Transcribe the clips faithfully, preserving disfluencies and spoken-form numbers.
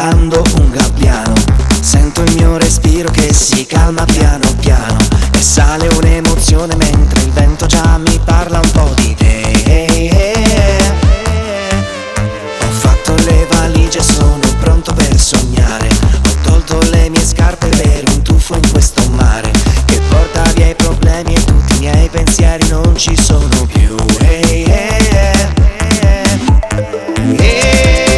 volando un gabbiano, sento il mio respiro che si calma piano piano e sale un'emozione mentre il vento già mi parla un po' di te. Ho fatto le valigie, sono pronto per sognare, ho tolto le mie scarpe per un tuffo in questo mare che porta via i problemi e tutti i miei pensieri non ci sono più. Hey, hey, hey, hey, hey.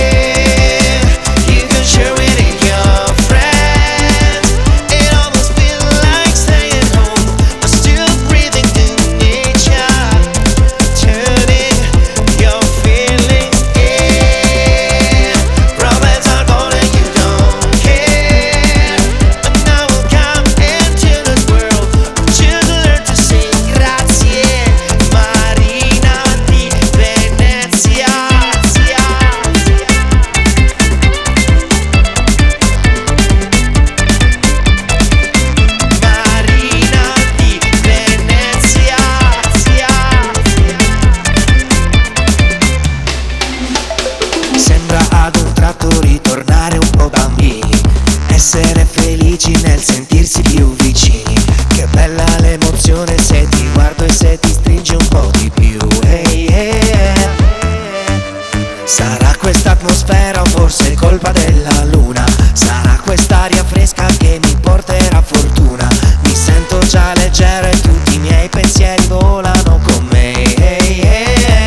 Ad un tratto ritornare un po' bambini, essere felici nel sentirsi più vicini. Che bella l'emozione se ti guardo e se ti stringi un po' di più. Hey, hey, hey. Sarà questa atmosfera o forse colpa della luna? Sarà quest'aria fresca che mi porterà fortuna? Mi sento già leggero e tutti i miei pensieri volano con me. Hey, hey, hey.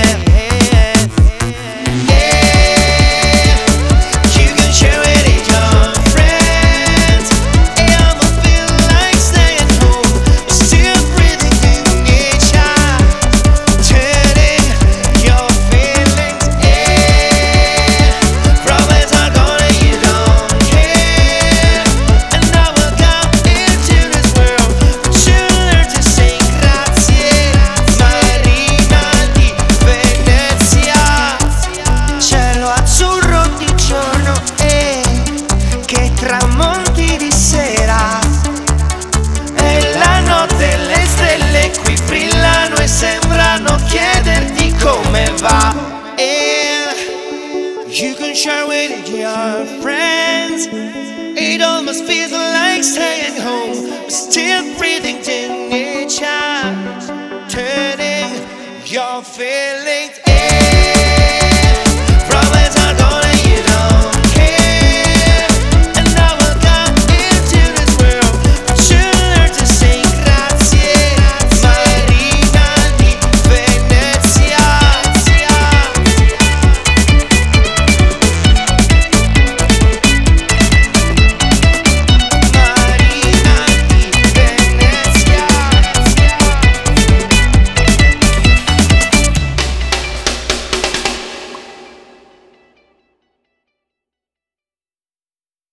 Tramonti di sera e la notte, le stelle qui brillano e sembrano chiederti come va. And you can share with your friends. It almost feels like staying home, but still breathing in nature, turning your feelings.